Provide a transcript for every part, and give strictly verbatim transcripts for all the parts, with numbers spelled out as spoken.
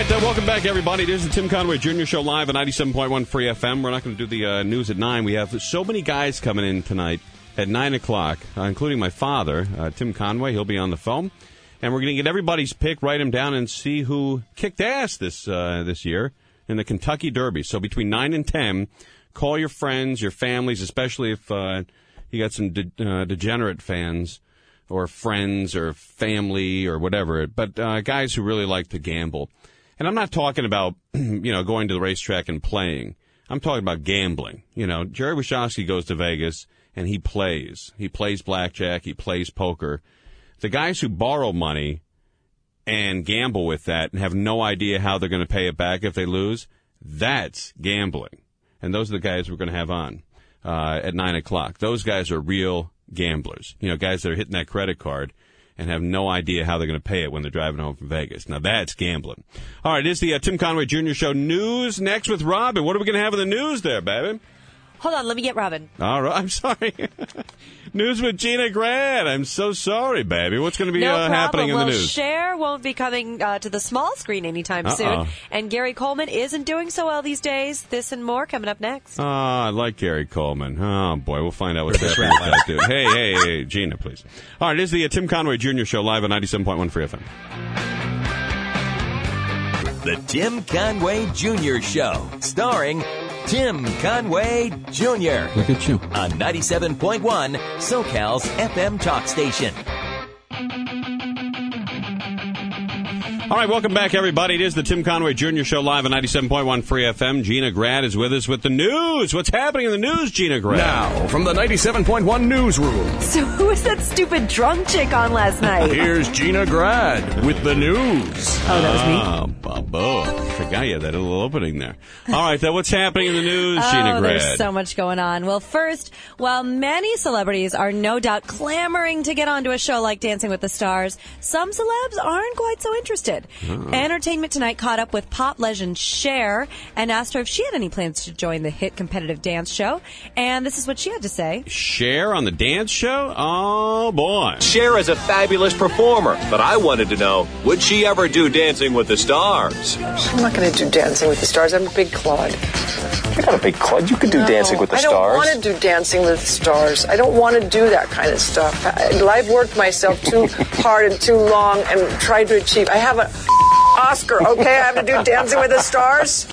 right, uh, welcome back, everybody. This is the Tim Conway Junior Show live at ninety-seven point one Free F M. We're not going to do the uh, news at nine. We have so many guys coming in tonight at nine o'clock, uh, including my father, uh, Tim Conway. He'll be on the phone. And we're going to get everybody's pick, write them down, and see who kicked ass this uh, this year in the Kentucky Derby. So between nine and ten, call your friends, your families, especially if uh, you got some de- uh, degenerate fans or friends or family or whatever, but uh, guys who really like to gamble. And I'm not talking about, you know, going to the racetrack and playing. I'm talking about gambling. You know, Jerry Wachowski goes to Vegas and he plays. He plays blackjack. He plays poker. The guys who borrow money and gamble with that and have no idea how they're going to pay it back if they lose, that's gambling. And those are the guys we're going to have on uh, at nine o'clock. Those guys are real gamblers. You know, guys that are hitting that credit card and have no idea how they're going to pay it when they're driving home from Vegas. Now, that's gambling. All right, it's the uh, Tim Conway Junior Show news next with Robin. What are we going to have in the news there, baby? Hold on, let me get Robin. All right, I'm sorry. News with Gina Grad. I'm so sorry, baby. What's going to be no uh, happening in well, the news? Cher won't be coming uh, to the small screen anytime Uh-oh. soon. And Gary Coleman isn't doing so well these days. This and more coming up next. Oh, I like Gary Coleman. Oh, boy, we'll find out what's happening with that dude. Hey, hey, hey, Gina, please. All right, this is the uh, Tim Conway Junior Show live at ninety-seven point one Free F M. The Tim Conway Junior Show, starring Tim Conway Junior Look at you. On ninety-seven point one SoCal's F M talk station. All right, welcome back, everybody. It is the Tim Conway Junior Show live at ninety-seven point one Free F M. Gina Grad is with us with the news. What's happening in the news, Gina Grad? Now, from the ninety-seven point one newsroom, So who was that stupid drunk chick on last night? here's Gina Grad with the news. Oh, that was me? Oh, Bobo. I forgot you had that little opening there. All right, then what's happening in the news, Gina Oh, Grad? there's so much going on. Well, first, while many celebrities are no doubt clamoring to get onto a show like Dancing with the Stars, some celebs aren't quite so interested. Uh-uh. Entertainment Tonight caught up with pop legend Cher and asked her if she had any plans to join the hit competitive dance show. And this is what she had to say. Cher on the dance show? Oh, boy. Cher is a fabulous performer, but I wanted to know, would she ever do Dancing with the Stars? I'm not going to do Dancing with the Stars. I'm a big clod. You're not a big clod. You could do No, Dancing with the I don't Stars. want to do Dancing with the Stars. I don't want to do that kind of stuff. I, I've worked myself too hard and too long and tried to achieve. I have an Oscar, okay? I have to do Dancing with the Stars.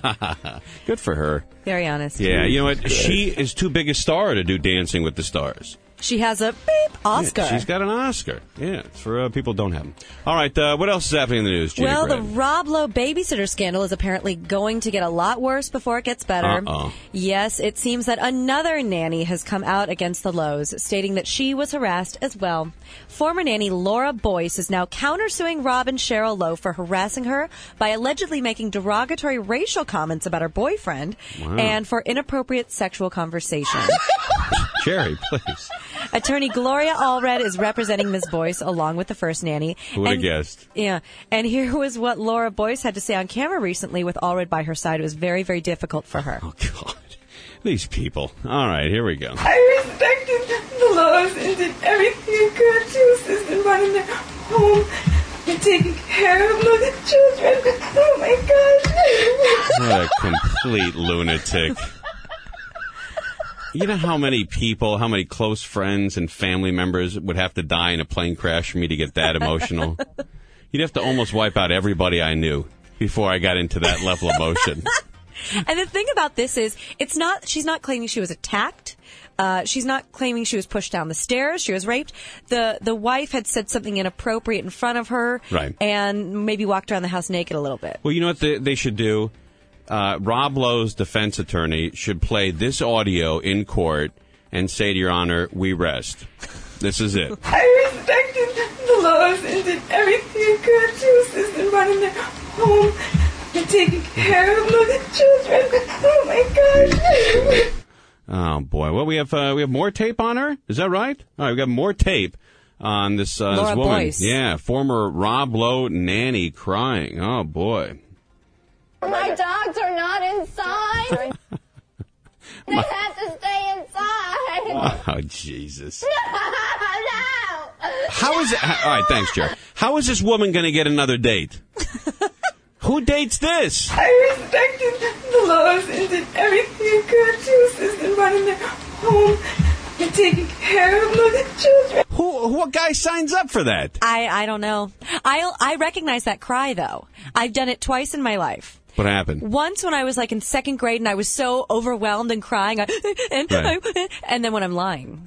Good for her. Very honest. Yeah, you know what? She is too big a star to do Dancing with the Stars. She has a beep Oscar. Yeah, she's got an Oscar. Yeah, it's for uh, people who don't have them. All right, uh, what else is happening in the news, Gina Well, Grad? the Rob Lowe babysitter scandal is apparently going to get a lot worse before it gets better. Uh-oh. Yes, it seems that another nanny has come out against the Lowes, stating that she was harassed as well. Former nanny Laura Boyce is now countersuing Rob and Cheryl Lowe for harassing her by allegedly making derogatory racial comments about her boyfriend Wow. and for inappropriate sexual conversation. Jerry, please. Attorney Gloria Allred is representing Miz Boyce along with the first nanny. Who would have And- guessed? Yeah, and here was what Laura Boyce had to say on camera recently with Allred by her side. It was very, very difficult for her. Oh, God. These people. All right, here we go. I respected the Lowe's and did everything I could to assist in running their home and taking care of the children. Oh, my gosh. What a complete lunatic. You know how many people, how many close friends and family members would have to die in a plane crash for me to get that emotional? You'd have to almost wipe out everybody I knew before I got into that level of emotion. And the thing about this is, it's not, she's not claiming she was attacked. Uh, she's not claiming she was pushed down the stairs. She was raped. The the wife had said something inappropriate in front of her. Right. And maybe walked around the house naked a little bit. Well, you know what they, they should do? Uh, Rob Lowe's defense attorney should play this audio in court and say to Your Honor, we rest. This is it. I respected the Lowe's and did everything I could to assist in running their home and taking care of the children. Oh, my gosh. Oh, boy. Well, we have uh, we have more tape on her? Is that right? All right, we got more tape on this, uh, Laura this woman. Boyce. Yeah, former Rob Lowe nanny crying. Oh, boy. My dogs are not inside. They have to stay inside. Oh, Jesus. No. How is it? All right, thanks, Jerry. How is this woman going to get another date? Who dates this? I respected the Lowe's and did everything I could to assist in running their home and taking care of the children. Who? What guy signs up for that? I, I don't know. I I recognize that cry, though. I've done it twice in my life. What happened? Once when I was like in second grade and I was so overwhelmed and crying, I, and, Right. I, and then when I'm lying.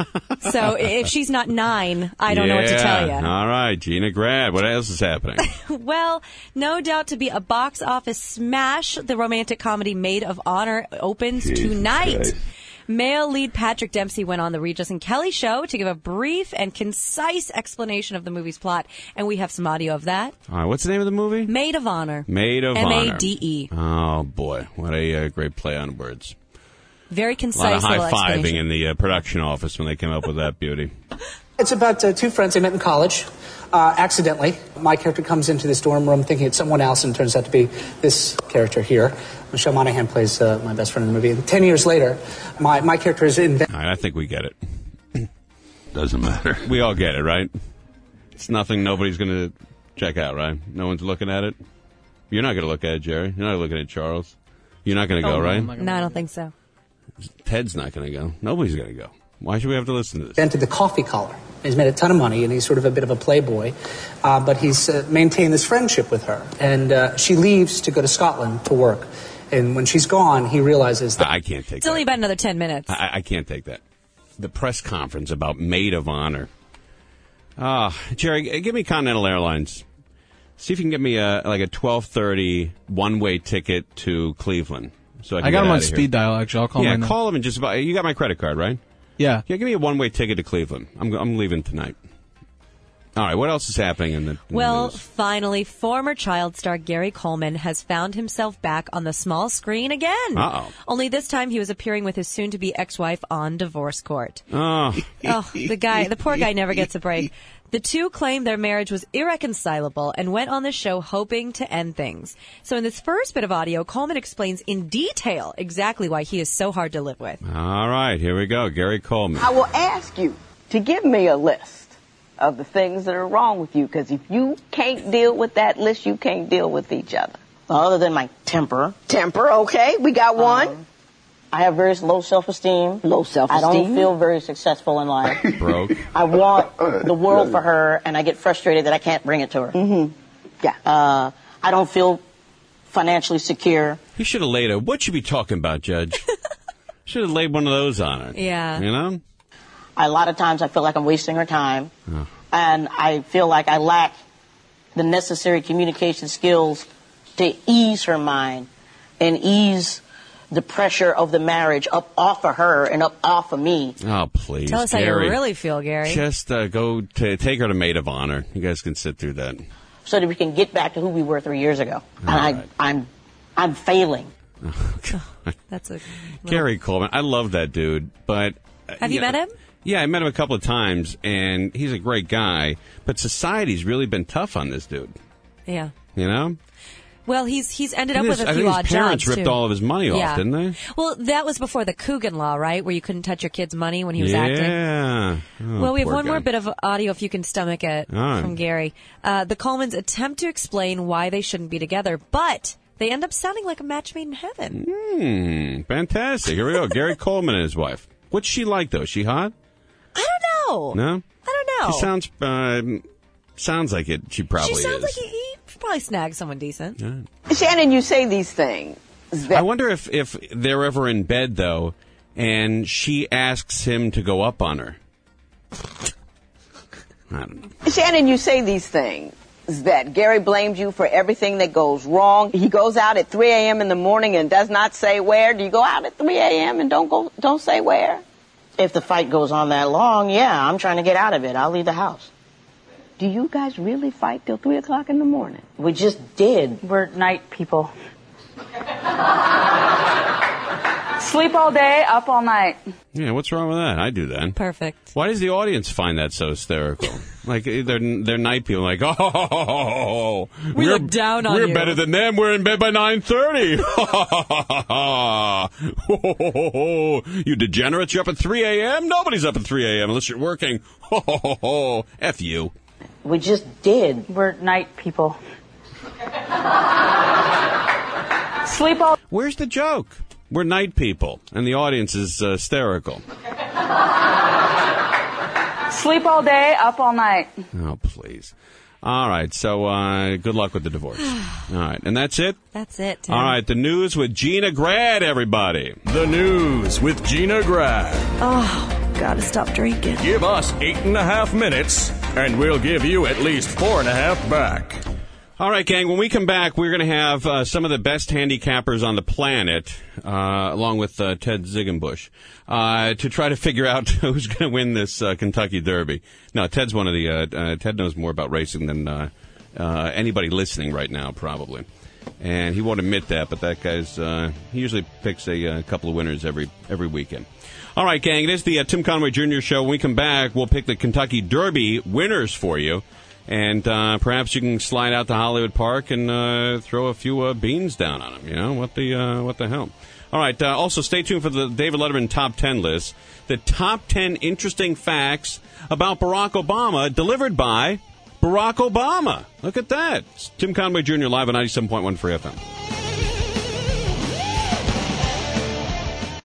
So if she's not nine, I don't know what to tell you. All right, Gina Grad. What else is happening? Well, no doubt to be a box office smash, the romantic comedy Maid of Honor opens tonight. Christ. Male lead Patrick Dempsey went on the Regis and Kelly show to give a brief and concise explanation of the movie's plot, and we have some audio of that. All right, what's the name of the movie? Maid of Honor. Maid of M Honor. A D E. Oh, boy. What a uh, great play on words. Very A lot concise of little high-fiving explanation. in the uh, production office when they came up with that beauty. It's about uh, two friends they met in college. Uh, accidentally, my character comes into this dorm room thinking it's someone else, and it turns out to be this character here. Michelle Monaghan plays uh, my best friend in the movie. And ten years later, my, my character is in... All right, I think we get it. Doesn't matter. We all get it, right? It's nothing nobody's going to check out, right? No one's looking at it? You're not going to look at it, Jerry. You're not looking at Charles. You're not going to go, right? No, I don't think so. Ted's not going to go. Nobody's going to go. Why should we have to listen to this? Invented the coffee collar. He's made a ton of money, and he's sort of a bit of a playboy. Uh, but he's uh, maintained this friendship with her. And uh, she leaves to go to Scotland to work. And when she's gone, he realizes that... I can't take It's that. only about another ten minutes. I, I can't take that. The press conference about Maid of Honor. Ah, Jerry, give me Continental Airlines. See if you can get me a like a twelve thirty one-way ticket to Cleveland. So I, can I got get him on out of here. speed dial, actually. I'll call him Yeah, right now. call him and just about. You got my credit card, right? Yeah. Yeah, give me a one-way ticket to Cleveland. I'm I'm leaving tonight. All right, what else is happening in the in the Well, news? finally, former child star Gary Coleman has found himself back on the small screen again. Uh-oh. Only this time he was appearing with his soon-to-be ex-wife on divorce court. Oh, Oh, the guy, the poor guy never gets a break. The two claimed their marriage was irreconcilable and went on the show hoping to end things. So in this first bit of audio, Coleman explains in detail exactly why he is so hard to live with. all right, here we go. Gary Coleman. I will ask you to give me a list of the things that are wrong with you, because if you can't deal with that list, you can't deal with each other. Other than my temper. Temper, okay, we got one. Um, I have very low self-esteem. Low self-esteem. I don't feel very successful in life. Broke. I want the world for her, and I get frustrated that I can't bring it to her. Mm-hmm. Yeah. Uh, I don't feel financially secure. You should have laid a. What you be talking about, Judge? Should have laid one of those on it. Yeah. You know. A lot of times I feel like I'm wasting her time, Oh. and I feel like I lack the necessary communication skills to ease her mind and ease the pressure of the marriage up off of her and up off of me. Oh, please, Tell us Gary. how you really feel, Gary. Just uh, go to take her to Maid of Honor. You guys can sit through that. So that we can get back to who we were three years ago. And I, right. I'm, I'm failing. That's a Gary Coleman, I love that dude, but uh, Have you know, met him? Yeah, I met him a couple of times, and he's a great guy. But society's really been tough on this dude. Yeah. You know. Well, he's he's ended up And with his- a I few think his odd parents jobs ripped too. all of his money off, Yeah. didn't they? Well, that was before the Coogan law, right, where you couldn't touch your kid's money when he was yeah. acting. Oh, Well, we have poor one guy. more bit of audio if you can stomach it All right. from Gary. Uh, the Colemans attempt to explain why they shouldn't be together, but they end up sounding like a match made in heaven. Hmm, fantastic. Here we go. Gary Coleman and his wife. What's she like, though? Is she hot? I don't know. No? I don't know. She sounds um, sounds like it. She probably She sounds is. like he, he probably snagged someone decent. Shannon, you say these things. I wonder if, if they're ever in bed, though, and she asks him to go up on her. I don't know. Shannon, you say these things. That Gary blames you for everything that goes wrong. He goes out at three a.m. in the morning and does not say where. Do you go out at three a.m. and don't go, don't say where? If the fight goes on that long, yeah, I'm trying to get out of it. I'll leave the house. Do you guys really fight till three o'clock in the morning? We just did. We're night people. Sleep all day, up all night. Yeah, what's wrong with that? I do that. Perfect. Why does the audience find that so hysterical? Like, they're, they're night people, like, oh, We we're, look down on we're you. better than them. We're in bed by nine thirty. You degenerates, you're up at three a.m.? Nobody's up at three a.m. unless you're working. F you. We just did. We're night people. Sleep all. Where's the joke? We're night people, and the audience is uh, hysterical. Sleep all day, up all night. Oh, please. All right, so uh, good luck with the divorce. All right, and that's it? That's it, Tim. All right, the news with Gina Grad, everybody. The news with Gina Grad. Oh, gotta stop drinking. Give us eight and a half minutes, and we'll give you at least four and a half back. All right, gang, when we come back, we're going to have uh, some of the best handicappers on the planet, uh, along with uh, Ted Ziegenbusch, uh, to try to figure out who's going to win this uh, Kentucky Derby. No, Ted's one of the, uh, uh, Ted knows more about racing than uh, uh, anybody listening right now, probably. And he won't admit that, but that guy's, uh, he usually picks a, a couple of winners every every weekend. All right, gang, it is the uh, Tim Conway Junior Show. When we come back, we'll pick the Kentucky Derby winners for you. And uh, perhaps you can slide out to Hollywood Park and uh, throw a few uh, beans down on them. You know, what the uh, what the hell? All right, uh, also stay tuned for the David Letterman Top ten list. The top ten interesting facts about Barack Obama delivered by Barack Obama. Look at that. It's Tim Conway Junior live on ninety-seven point one Free F M.